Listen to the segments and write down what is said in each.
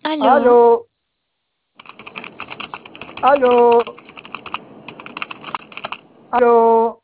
Aló, Aló, aló, aló,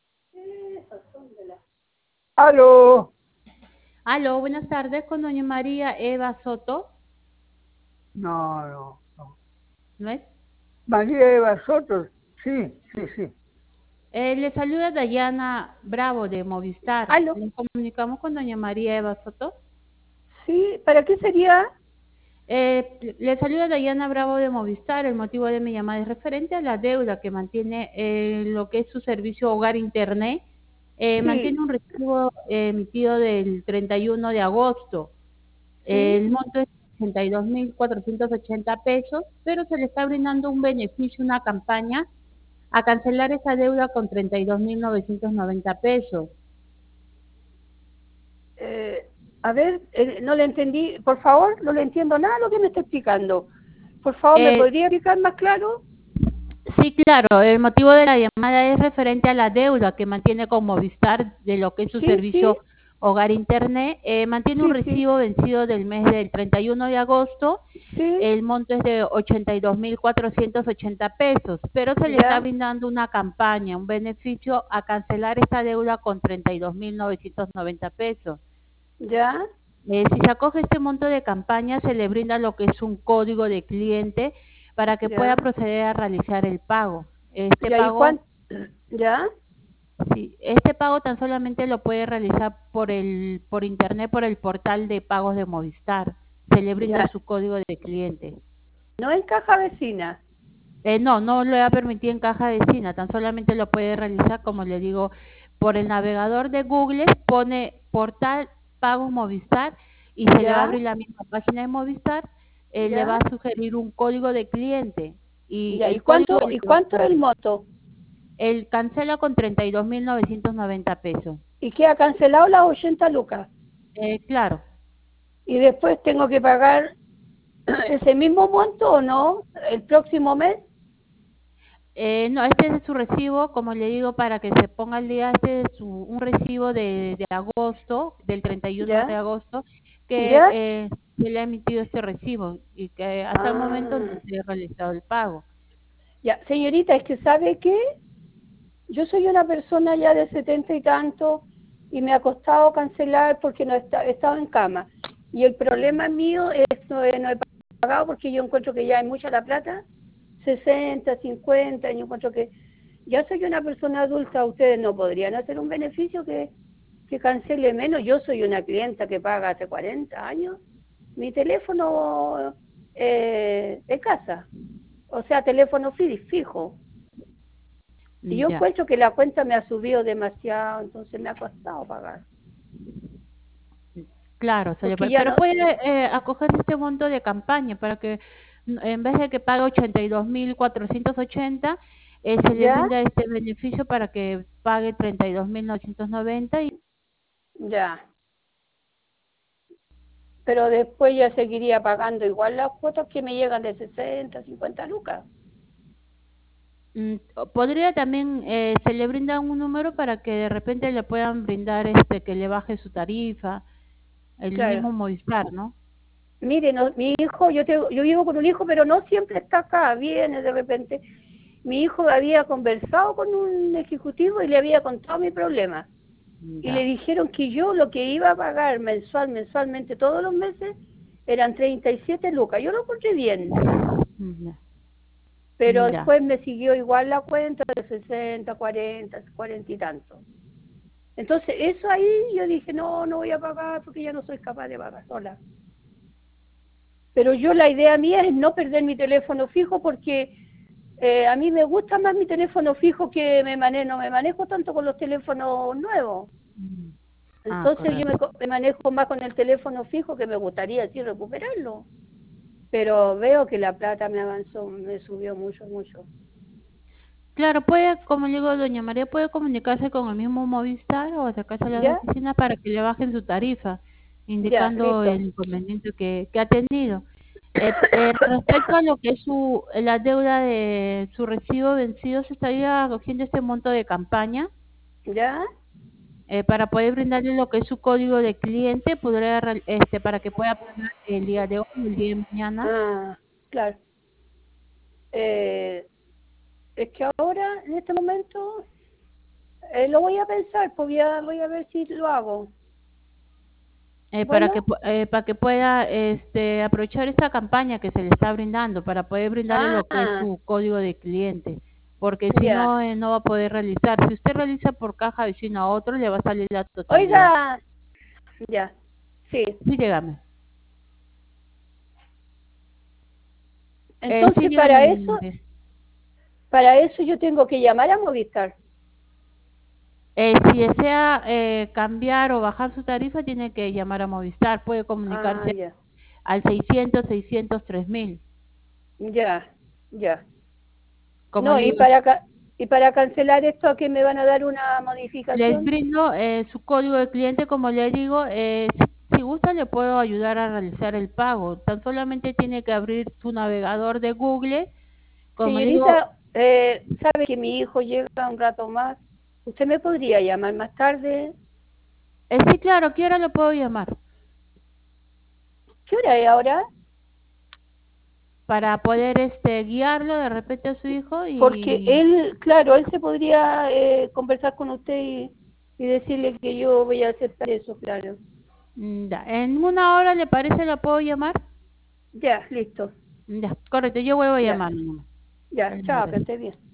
aló. aló, buenas tardes con doña María Eva Soto, No, no, no. ¿no es? María Eva Soto, sí, sí, sí. Le saluda Dayana Bravo de Movistar. Aló, Nos comunicamos con doña María Eva Soto. sí, ¿para qué sería? Le saluda Dayana Bravo de Movistar. El motivo de mi llamada es referente a la deuda que mantiene lo que es su servicio Hogar Internet. Mantiene Sí, un recibo emitido del 31 de agosto. sí. El monto es 82.480 pesos, pero se le está brindando un beneficio, una campaña, a cancelar esa deuda con 32.990 pesos. eh, a ver, no le entendí, por favor, no le entiendo nada de lo que me está explicando. Por favor, ¿me Eh, podría explicar más claro? sí, claro, el motivo de la llamada es referente a la deuda que mantiene con Movistar de lo que es su Sí, sí, servicio Hogar Internet. Mantiene un sí, sí, recibo vencido del mes del 31 de agosto. sí, El monto es de 82.480 pesos, pero se le está ya, brindando una campaña, un beneficio a cancelar esta deuda con 32.990 pesos. ya, Si se acoge este monto de campaña, se le brinda lo que es un código de cliente para que pueda ya, proceder a realizar el pago. Este ya, ¿y pago, cuánto? Ya, sí, este pago tan solamente lo puede realizar por internet, por el portal de pagos de Movistar. Se le brinda ya. su código de cliente. No en caja vecina. No, no le va a permitir en caja vecina, tan solamente lo puede realizar, como le digo, por el navegador de Google, pone portal pagos Movistar y se le va a Ya, abrir la misma página de Movistar, le va ya. a sugerir un código de cliente y Ya, el código y cuánto es el monto? el cancela con 32.990 pesos. Y queda cancelado las 80 lucas. Claro. Y después tengo que pagar ese mismo monto o no, el próximo mes. No, este es su recibo, como le digo, para que se ponga al día, este es un recibo de agosto, del 31 de Ya, agosto, que ya. se le ha emitido este recibo y que hasta el momento no Ah, se ha realizado el pago. ya, señorita, es que sabe que yo soy una persona ya de 70 y tanto y me ha costado cancelar porque no he estado en cama. Y el problema mío es no he pagado porque yo encuentro que ya hay mucha la plata, 60, 50, y yo encuentro que ya soy una persona adulta, ustedes no podrían hacer un beneficio que cancele menos. Yo soy una clienta que paga hace 40 años mi teléfono de casa, o sea, teléfono fijo. Y yo Ya, encuentro que la cuenta me ha subido demasiado, entonces me ha costado pagar. claro, Porque ya pero no, puede acoger este monto de campaña para que en vez de que pague 82.480, se le ya, brinda este beneficio para que pague 32.990 y ya. Pero después ya seguiría pagando igual las cuotas que me llegan de 60, 50 lucas. Podría también, se le brinda un número para que de repente le puedan brindar que le baje su tarifa, el Claro. mismo Movistar, ¿no? Mire, mi hijo, yo vivo con un hijo, pero no siempre está acá, viene de repente. Mi hijo había conversado con un ejecutivo y le había contado mi problema. Y le Ya, dijeron que yo lo que iba a pagar mensualmente, todos los meses, eran 37 lucas. Yo lo encontré bien, ya, pero ya. después me siguió igual la cuenta de 60, 40, 40 y tanto. Entonces, eso ahí yo dije, no, no voy a pagar porque ya no soy capaz de pagar sola. Pero yo la idea mía es no perder mi teléfono fijo porque a mí me gusta más mi teléfono fijo que no me manejo tanto con los teléfonos nuevos. Mm. Ah, Entonces yo correcto. me manejo más con el teléfono fijo que me gustaría así recuperarlo. Pero veo que la plata me avanzó, me subió mucho, mucho. Claro, puede, como le digo, doña María, puede comunicarse con el mismo Movistar o acercarse a las ¿Ya? oficinas para que le bajen su tarifa, Ya, indicando listo. el inconveniente que ha tenido. Respecto a lo que es la deuda de su recibo vencido, se estaría cogiendo este monto de campaña. ¿Ya? para poder brindarle lo que es su código de cliente, para que pueda pagar el día de hoy, el día de mañana. Ah, claro. Es que ahora, en este momento, lo voy a pensar, pues voy a ver si lo hago. Bueno, Para que pueda aprovechar esta campaña que se le está brindando, para poder brindarle lo que es ah, su código de cliente, porque si ya. no, no va a poder realizar. Si usted realiza por caja vecino a otro, le va a salir la totalidad. Oiga, ya, sí. Sí, dígame. Sí, Entonces, dígame, doña María. para eso yo tengo que llamar a Movistar. Si desea cambiar o bajar su tarifa, tiene que llamar a Movistar. Puede Ah, comunicarse ya, al 600-603.000. ya, ya. Como No, le digo, y para cancelar esto, ¿a qué me van a dar una les modificación? brindo su código de cliente, como le digo, si gusta le puedo ayudar a realizar el pago. Tan solamente tiene que abrir su navegador de Google, como le digo, Señorita, sabe que mi hijo llega un rato más. ¿Usted me podría llamar más tarde? sí, claro, ¿a qué hora lo puedo llamar? ¿Qué hora es ahora? Para poder guiarlo de repente a su hijo Porque y él, claro, él se podría conversar con usted y decirle que yo voy a aceptar eso, claro. ya, en una hora le parece lo puedo llamar. Ya, listo. Ya, correcto, yo vuelvo a Ya, llamar nomás. ya, Dale, chao, que gracias. esté bien.